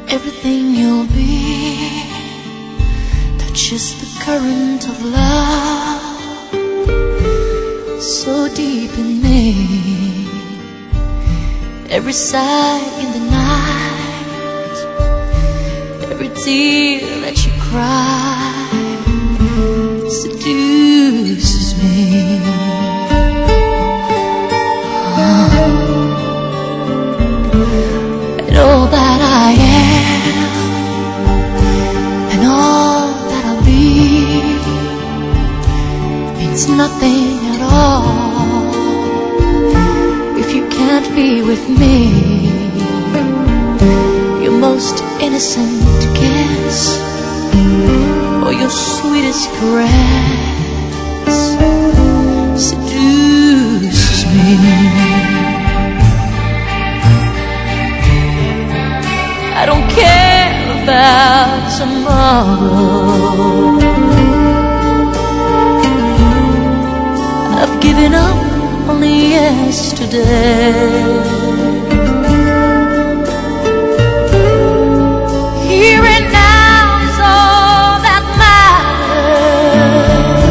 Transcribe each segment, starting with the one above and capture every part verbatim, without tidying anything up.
Everything you'll be touches the current of love so deep in me. Every sigh in the night, every tear that you cry seduces me. Oh. And all that I am and all that I'll be means nothing at all if you can't be with me. Your most innocent kiss or your sweetest caress seduces me. I don't care about tomorrow. I've given up on yesterday. Here and now is all that matters.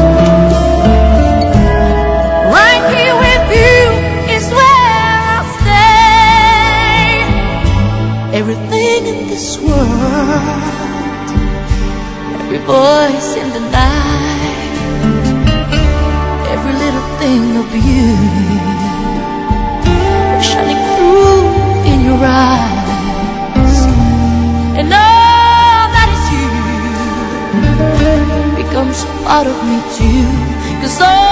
Right here with you is where I'll stay. Everything in this world, every voice in the night, every little thing of beauty shining through in your eyes, and all that is you becomes part of me too. 'Cause all